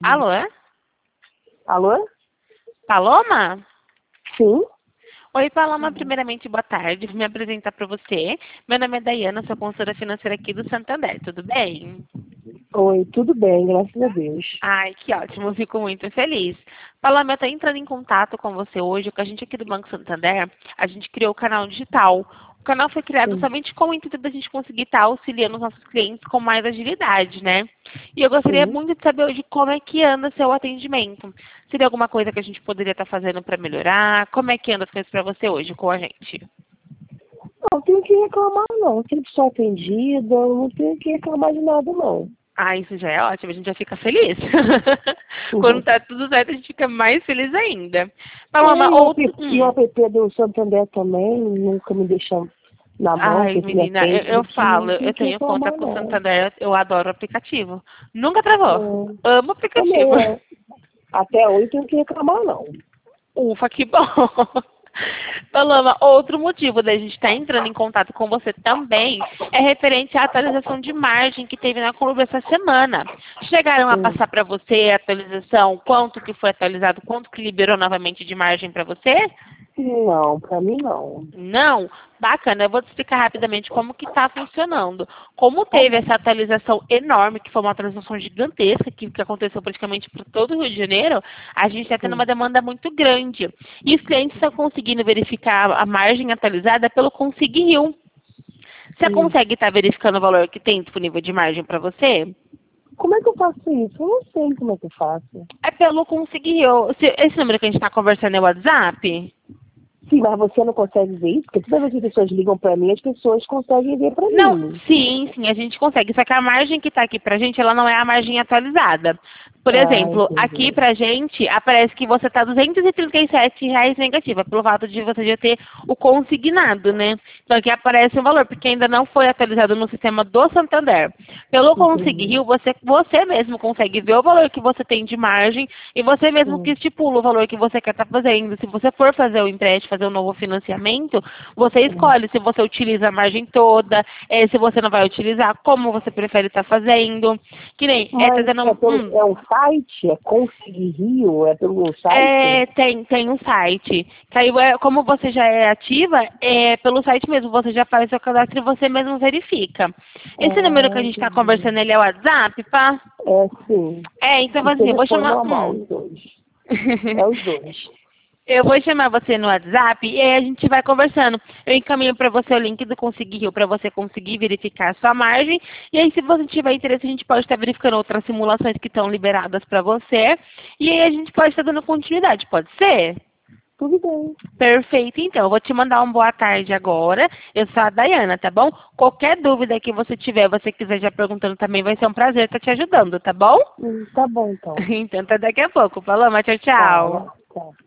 Alô? Alô? Paloma? Sim? Oi, Paloma. Primeiramente, boa tarde. Vou me apresentar para você. Meu nome é Dayana, sou consultora financeira aqui do Santander. Tudo bem? Oi, tudo bem, graças a Deus. Ai, que ótimo. Eu fico muito feliz. Paloma, eu estou entrando em contato com você hoje, com a gente aqui do Banco Santander. A gente criou o canal digital. O canal foi criado Sim, somente com o intuito da gente conseguir estar auxiliando os nossos clientes com mais agilidade, né? E eu gostaria sim. muito de saber hoje como é que anda seu atendimento. Seria alguma coisa que a gente poderia estar fazendo para melhorar? Como é que anda as coisas para você hoje com a gente? Não tenho que reclamar, não. Sempre sou atendida, não tenho que reclamar de nada, não. Ah, isso já é ótimo, a gente já fica feliz. Quando Uhum. tá tudo certo, a gente fica mais feliz ainda. É, Paloma, e outro. o app do Santander também nunca me deixa na mão, Ai, porque se me menina, eu, atende, eu falo, não eu tenho que tenho conta reclamar, com o não. Santander, eu adoro o aplicativo. Nunca travou. Amo o Também aplicativo. é. Até hoje tenho que reclamar, não. Ufa, que bom. Paloma, outro motivo da gente estar entrando em contato com você também é referente à atualização de margem que teve na Clube essa semana. Chegaram a Sim. passar para você a atualização, quanto que foi atualizado, quanto que liberou novamente de margem para você? Não, pra mim não. Não? Bacana, eu vou te explicar rapidamente como que está funcionando. Como Tá teve bom. essa atualização enorme, que foi uma atualização gigantesca, que aconteceu praticamente por todo o Rio de Janeiro, a gente está tendo uma Sim. demanda muito grande. E os clientes estão conseguindo verificar a margem atualizada pelo Consig Rio. Você Sim. consegue estar verificando o valor que tem disponível de margem para você? Como é que eu faço isso? Eu não sei como é que eu faço. É pelo Consig Rio. Esse número que a gente está conversando é o WhatsApp? Sim, mas você não consegue ver isso? Porque toda vez que as pessoas ligam pra mim, as pessoas conseguem ver pra Não, mim. sim, a gente consegue. Só que a margem que está aqui pra gente, ela não é a margem atualizada. Por Ah, exemplo, aqui entendi. pra gente aparece que você está R$ 237 negativa, pelo fato de você já ter o consignado, né? Então aqui aparece um valor, porque ainda não foi atualizado no sistema do Santander. Pelo Consig Entendi. Rio, você mesmo consegue ver o valor que você tem de margem e você mesmo que Sim. estipula o valor que você quer estar fazendo. Se você for fazer o empréstimo, fazer um novo financiamento, você Sim. escolhe se você utiliza a margem toda, se você não vai utilizar, como você prefere estar fazendo. Que nem, tá Mas dando, é um site? É Consig Rio? É pelo site? tem um site. Que aí, como você já é ativa, pelo site mesmo, você já faz seu cadastro e você mesmo verifica. Esse número que Ah, a gente está entendi. conversando, ele é o WhatsApp, pá? É, sim. Então E assim, eu vou telefone chamar. normal, os dois. É os dois. Eu vou chamar você no WhatsApp e aí a gente vai conversando. Eu encaminho para você o link do Consig Rio para você conseguir verificar a sua margem. E aí, se você tiver interesse, a gente pode estar verificando outras simulações que estão liberadas para você. E aí a gente pode estar dando continuidade, pode ser? Tudo bem. Perfeito, então. Eu vou te mandar uma boa tarde agora. Eu sou a Dayana, tá bom? Qualquer dúvida que você tiver, você quiser já perguntando também, vai ser um prazer estar te ajudando, tá bom? Tá bom, então. Então, até daqui a pouco. Falou, mas tchau, Tá, tchau. né? Tá.